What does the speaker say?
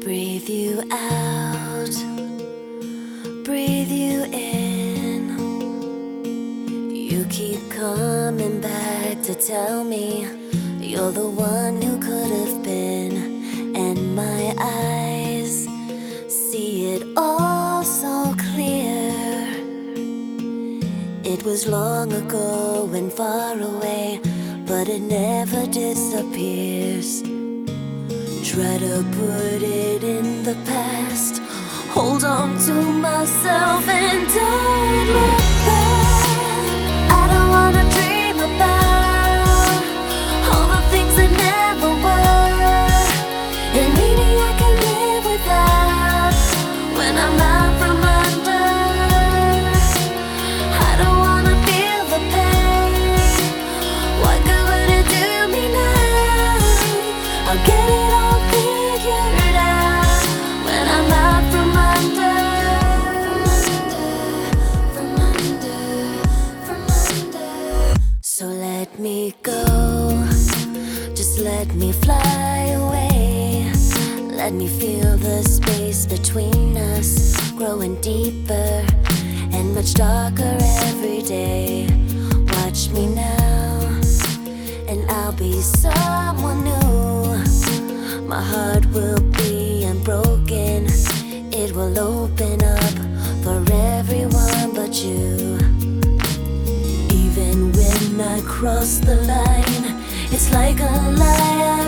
Breathe you out, breathe you in. You keep coming back to tell me you're the one who could have been, and my eyes see it all so clear. It was long ago and far away, but it never disappears. Try to put it in the past, hold on to myself and don't look back. I don't wanna dream about all the things that never were, and maybe I can live without when I'm out from under. I don't wanna feel the pain. What good would it do me now? I'll get it all figured out when I'm out from under. So let me go, just let me fly away. Let me feel the space between us growing deeper and much darker every day. Watch me now, and I'll be someone new. My heart will be unbroken, it will open up for everyone but you. Even when I cross the line, it's like a lie